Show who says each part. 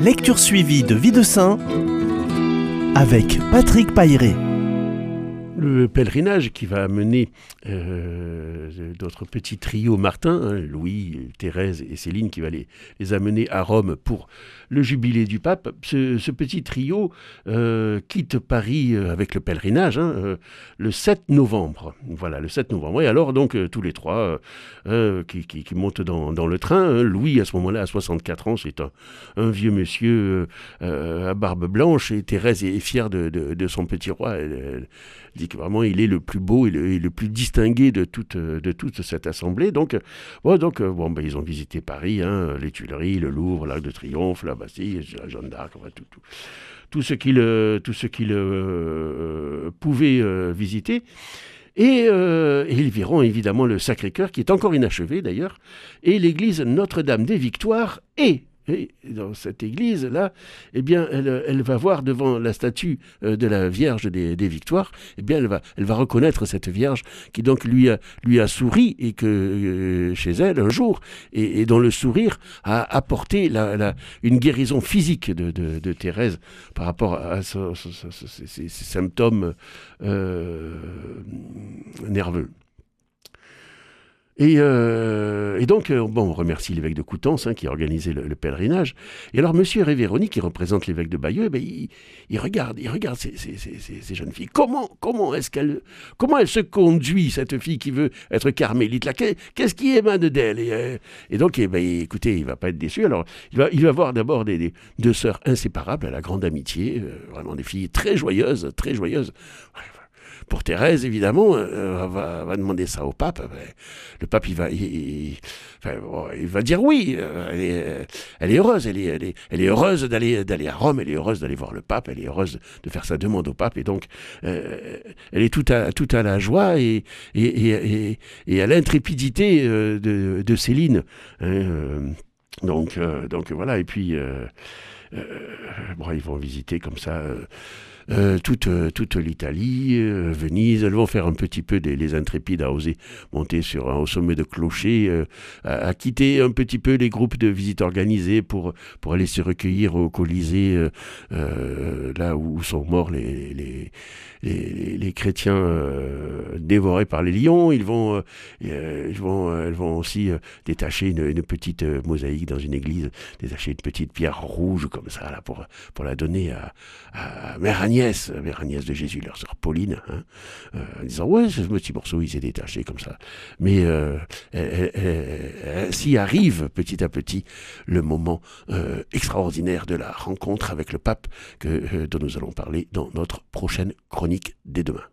Speaker 1: Lecture suivie de Vie de Saint avec Patrick Pailleret.
Speaker 2: Le pèlerinage qui va amener d'autres petits trios Martin, Louis, Thérèse et Céline, qui va les amener à Rome pour le jubilé du pape. Ce petit trio quitte Paris avec le pèlerinage le 7 novembre. Voilà, le 7 novembre. Et alors, donc, tous les trois qui montent dans le train. Louis, à ce moment-là, à 64 ans, c'est un vieux monsieur à barbe blanche, et Thérèse est fière de son petit roi. Elle dit que vraiment il est le plus beau et le plus distingué de toute cette assemblée. Donc ils ont visité Paris, les Tuileries, le Louvre, l'Arc de Triomphe, la Bastille, la Jeanne d'Arc, enfin, tout ce qu'ils pouvaient visiter. Et ils verront évidemment le Sacré-Cœur, qui est encore inachevé d'ailleurs, et l'église Notre-Dame des Victoires. Et dans cette église-là, eh bien, elle va voir devant la statue de la Vierge des Victoires, eh bien, elle va reconnaître cette Vierge qui donc lui a souri, et que chez elle un jour, et dont le sourire a apporté une guérison physique de Thérèse par rapport à ces symptômes nerveux. Et donc, on remercie l'évêque de Coutances qui a organisé le pèlerinage. Et alors, Monsieur Révéroni, qui représente l'évêque de Bayeux, il regarde ces jeunes filles. Comment elle se conduit, cette fille qui veut être carmélite là? Qu'est-ce qui émane d'elle? Et donc, écoutez, il va pas être déçu. Alors, il va voir d'abord deux sœurs inséparables à la grande amitié, vraiment des filles très joyeuses, très joyeuses. Pour Thérèse, évidemment, va demander ça au pape. Le pape, il va dire oui. Elle est heureuse. Elle est heureuse d'aller à Rome. Elle est heureuse d'aller voir le pape. Elle est heureuse de faire sa demande au pape. Et donc, elle est tout à la joie et à l'intrépidité de Céline. Donc voilà. Et puis, ils vont visiter comme ça. Toute l'Italie, Venise. Elles vont faire un petit peu les intrépides à oser monter au sommet de clocher, à quitter un petit peu les groupes de visites organisés pour aller se recueillir au Colisée, là où sont morts les chrétiens dévorés par les lions. Elles vont aussi détacher une petite mosaïque dans une église, détacher une petite pierre rouge comme ça là pour la donner à Mère Agnès de Jésus, leur sœur Pauline, en disant ouais, ce petit morceau il s'est détaché comme ça. Mais s'y arrive petit à petit le moment extraordinaire de la rencontre avec le pape dont nous allons parler dans notre prochaine chronique dès demain.